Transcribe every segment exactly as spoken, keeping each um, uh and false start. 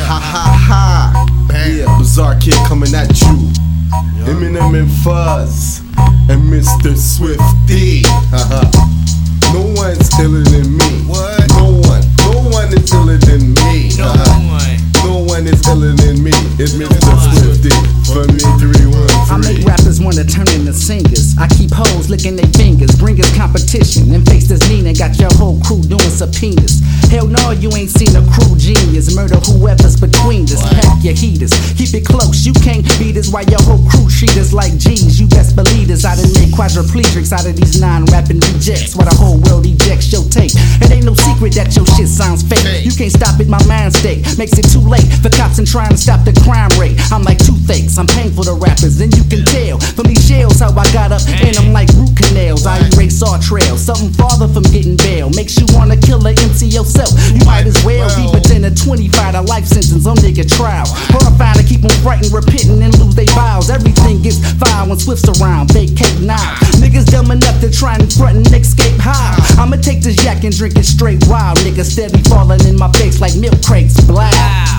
Ha ha ha. Bam. Yeah, Bizarre Kid coming at you. Yep. Eminem and Fuzz and Mister Swifty. No one's iller than me. What? No one, no one is iller than me. No one. No one is iller than me. It's Mister Swifty from me three one three. I make rappers wanna turn into singers. I keep hoes licking their fingers, bring us competition. And face this Nina, got your whole crew doing subpoenas. Hell no, you ain't seen a crew genius. Murder whoever's between us, pack your heaters. Keep it close, you can't beat us while your whole crew treat us like G's. You best believe us, I done made quadriplegics out of these non-rapping rejects. While the whole world ejects your tape. It ain't no secret that your shit sounds fake. You can't stop it, my mind state makes it too late for cops and trying to stop the crime rate. I'm like toothaches, I'm painful to rappers, and you can tell from these shells how I got up in them like root canals. I erase all trails, something farther from getting bail. Makes you wanna kill a M C yourself. You might as well be within a twenty-five to life sentence on nigga trial. Horrifying to keep them frightened, repenting, and lose their vows. Everything gets filed when Swift's around, vacate now. Niggas dumb enough to try and front and escape how? I'ma take this yak and drink it straight wild. Niggas steady falling in my face like milk crates. Blow.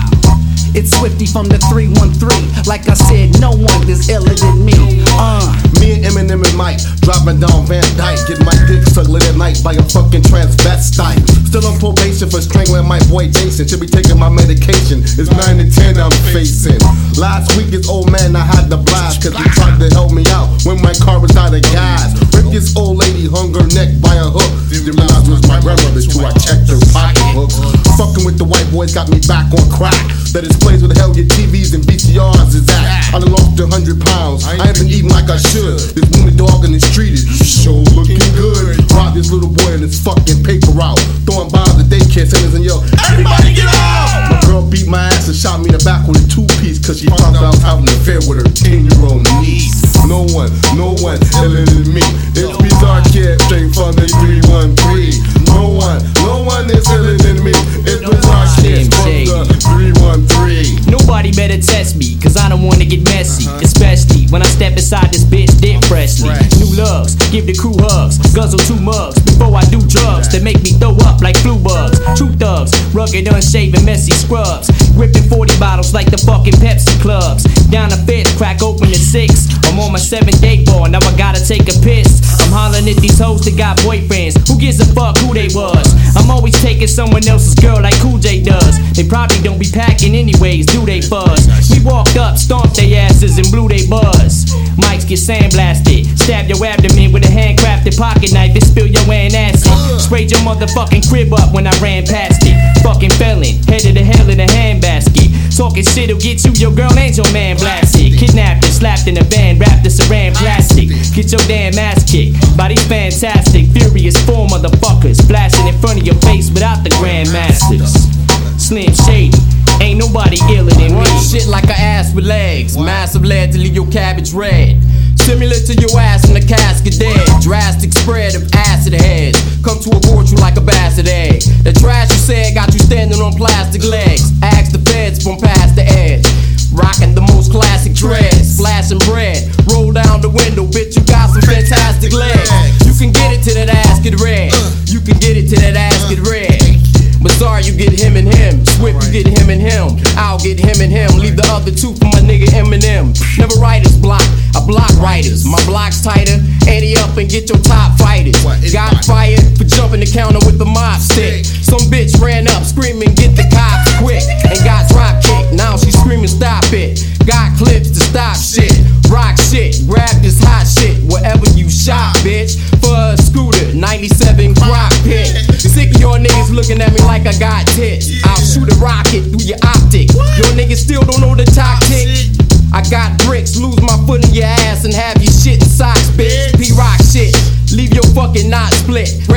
It's Swifty from the three one three. Like I said, no one is iller than me. Uh. Me and Eminem and Mike driving down Van Dyke, get my dick sucked late at night by a fucking transvestite. Still on probation for strangling my boy Jason. Should be taking my medication. It's nine to ten I'm facing. Last week this old man I had to blast, cause he tried to help me out when my car was out of gas. Ripped this old lady, hung her neck by a hook. Didn't realize it was my grandmother too, I checked her pocketbooks. Fucking with the white boys got me back on crack. That is place where the hell your T Vs and V C Rs is at. I done lost a hundred pounds, I ain't been eating like I should. This wounded dog in the street is sure looking good. Robbed this little boy and his fucking paper out. Throwing bombs at daycare centers and yo, everybody get out! My girl beat my ass and shot me in the back with a two-piece, cause she found out I was having an affair with her ten-year-old niece. No one, no one iller than me. It's Bizarre Kid straight from the three one three. No one, no one is iller than me. It's Bizarre Kid from the three one three. Nobody better test me, cause I don't wanna get messy. Especially when I step inside this bitch dead freshly. New lugs, give the crew hugs, guzzle two mugs before I do drugs that make me throw up like flu bugs. True thugs, rugged, unshaven, messy scrubs, ripping forty bottles like the fucking Pepsi clubs. Down the fifth, crack open the six. I'm on my seventh day ball, now I gotta take a piss. I'm hollering at these hoes that got boyfriends. Who gives a fuck who they was? I'm always taking someone else's girl like Cool J does. They probably don't be packing anyways, do they fuzz? We walked up, stomped they asses and blew they buzz. Mics get sandblasted, stab your abdomen with a handcrafted pocket knife and spill your an acid. Sprayed your motherfucking crib up when I ran past it. Fucking felon, headed to hell in a handbasket. Talking shit'll get you, your girl and your man blasted. Kidnapped and slapped in a van, wrapped in saran plastic. Get your damn ass kicked by these fantastic, furious four motherfuckers flashing in front of your face without the grandmasters. Slim Shady, ain't nobody iller than me. Shit like an ass with legs, massive lead to leave your cabbage red. Similar to your ass in the casket dead. Drastic spread of acid heads come to abort you like a bastard egg. The trash you said got you standing on plastic legs. Ask the feds from past the edge. Rocking the most classic dreads, flashing bread. Roll down the window, bitch, you got some fantastic legs. You can get it to that ass get red. You can get it to that ass get red. Bizarre, you get him and him. Swift, you get him and him. I'll get him and him. Leave the other two for my nigga Eminem. Never writers block, I block writers. My block's tighter. Ante up and get your top fighters. Got fired for jumping the counter with the mop stick. Some bitch ran up screaming, get the cops quick. And got drop kicked, now she screaming, stop it. Got clips to stop shit. Rock shit, grab this hot shit. Wherever you shop, bitch. For a scooter, ninety-seven Grok pit. Sick of your niggas looking at me like I got tits. I'll shoot a rocket through your optic. Your niggas still don't know the tactic. I got bricks, lose my foot in your ass and have your shit in socks, bitch. P-Rock shit, leave your fucking knot split.